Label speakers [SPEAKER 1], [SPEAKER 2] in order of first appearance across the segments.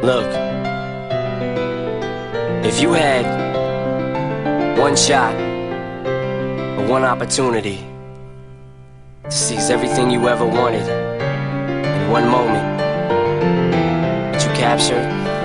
[SPEAKER 1] Look, if you had one shot or one opportunity to seize everything you ever wanted in one moment, but you captured,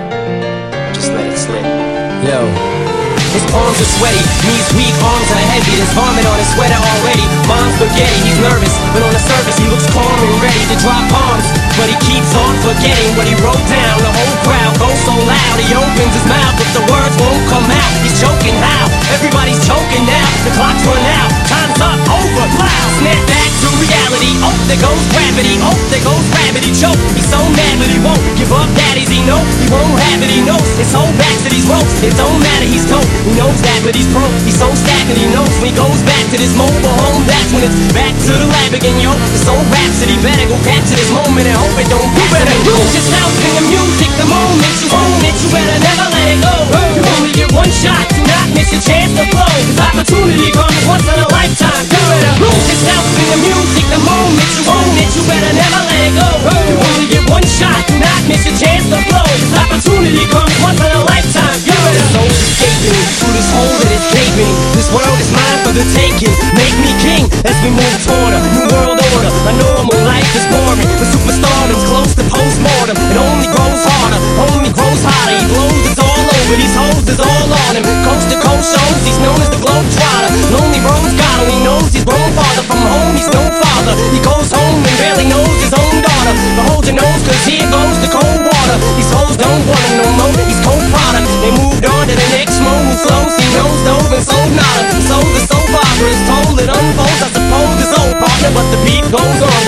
[SPEAKER 1] just let it slip. Yo. His palms are sweaty, knees weak, arms are heavy. There's vomit on his sweater already. Mom's spaghetti, he's nervous, but on the surface he looks calm and ready to drop bombs. But he keeps on forgetting what he wrote down. The whole crowd goes so loud, he opens his mouth, but the words won't come out. He's choking how? Everybody's choking now. The clock's run out, time's up, over, loud. Snap back to reality. Oh, there goes gravity. Oh, there goes gravity. Choke. He's so mad, but he won't give up. Daddies, he know he won't have it. He knows his whole back to these ropes. It don't matter, he's told. He knows that, but he's broke. He's so stacked that he knows when he goes back to this mobile home, that's when it's back to the lab again, yo. This old rhapsody better go capture this moment and hope it don't. You better lose yourself in the music the moment you own it. You better never let it go. You only get one shot, do not miss your chance to blow. This opportunity comes once in a lifetime. You better lose yourself in the music the moment you own it. You better never let it go. You only get one shot, do not miss your chance to blow. This opportunity comes once in a lifetime. You better soul escaping through this hole that is gaping. This world is mine for the taking. Make me king as we move toward a new world order. A normal life is boring, but superstardom's close to postmortem. It only grows harder, only grows hotter. He blows, it's all over, these hoes is all on him. Coast to coast shows, he's known as the Globetrotter. Lonely road's got him, he knows he's grown farther from home. He's no father, he goes home and barely knows his own daughter. But hold your nose, cause here goes the cold water. These hoes don't want him no more, he's cold product. They moved on to the next mo who flows. He knows dove and sold nada. So the soap opera is told, it unfolds. I suppose it's old partner, but the beat goes on.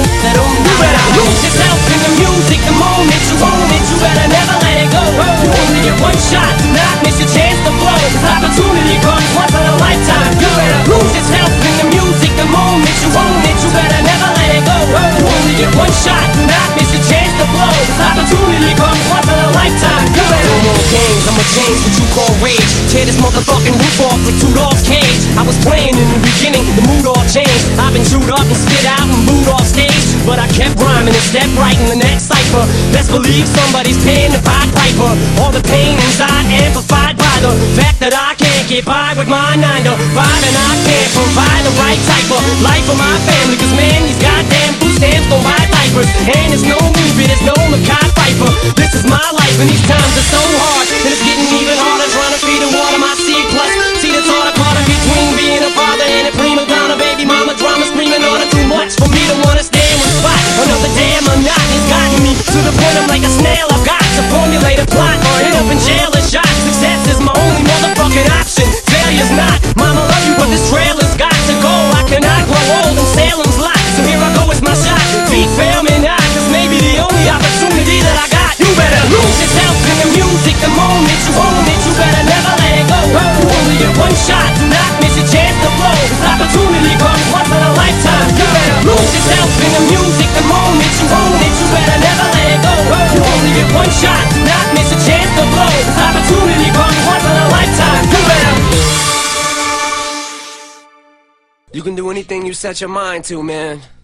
[SPEAKER 1] You better lose yourself in the music the moment you own it. You better never let it go. You only get one shot, do not miss your chance to blow. This opportunity comes once in a lifetime. You better lose yourself in the music the moment you own it. You better never let it go. You only get one shot, do not miss your chance to blow. This opportunity comes once in a lifetime. You better no more games, I'ma change what you call rage. Tear this motherfucking roof off like Rudolph's cage. I was playing in the beginning, the mood all changed. I've been chewed up and spit out and booed off stage, but I kept rhyming and stepped right in the next cipher. Best believe somebody's paying the Pied Piper. All the pain inside amplified by the fact that I can't get by with my 9 to 5, and I can't provide the right type of life for my family. Cause man, these goddamn food stamps don't buy diapers, and there's no movie, there's no Mackay Pfeiffer. This is my life and these times are so hard, and it's getting even harder trying to feed and water my seed. Plus, see the taught caught in between being a father and a prima donna. Baby mama drama screaming on it too much for me to wanna stay in one spot. Another damn monotony's gotten me to the point I'm like a snail. I've got to formulate a plot or end up in jail or shot. Success is my only motherfucking option, failure's not. Mama love you, but this trailer's got to go. I cannot grow old in Salem's lot, so here I go, it's my shot. Beat fail me not, cause maybe the only opportunity that I got. You better lose yourself in the music the moment you own it. You better never let it go. You only get one shot, do not miss your chance to blow. This opportunity comes once in a lifetime. You better lose yourself in the music the moment you own it. You better never let it go. You only get one shot, do not miss your chance to blow. This opportunity comes once in a lifetime. You better. You can do anything you set your mind to, man.